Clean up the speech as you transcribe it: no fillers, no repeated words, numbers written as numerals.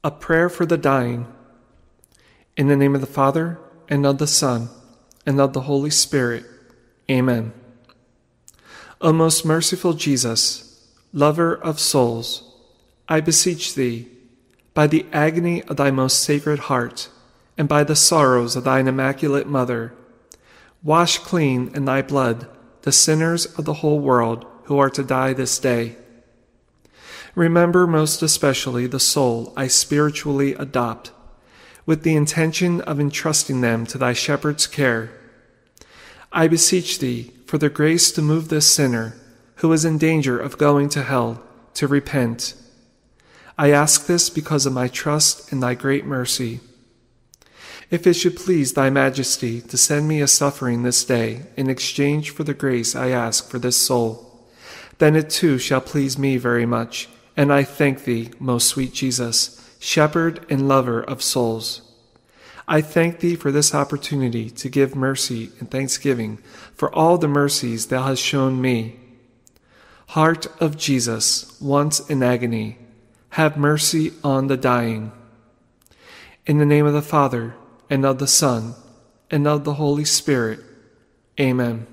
A prayer for the dying. In the name of the Father, and of the Son, and of the Holy Spirit. Amen. O most merciful Jesus, lover of souls, I beseech thee, by the agony of thy most sacred heart, and by the sorrows of thine immaculate mother, wash clean in thy blood the sinners of the whole world who are to die this day. Remember most especially the soul I spiritually adopt, with the intention of entrusting them to thy shepherd's care. I beseech thee for the grace to move this sinner, who is in danger of going to hell, to repent. I ask this because of my trust in thy great mercy. If it should please thy majesty to send me a suffering this day in exchange for the grace I ask for this soul, then it too shall please me very much, and I thank thee, most sweet Jesus, shepherd and lover of souls. I thank thee for this opportunity to give mercy and thanksgiving for all the mercies thou hast shown me. Heart of Jesus, once in agony, have mercy on the dying. In the name of the Father, and of the Son, and of the Holy Spirit. Amen.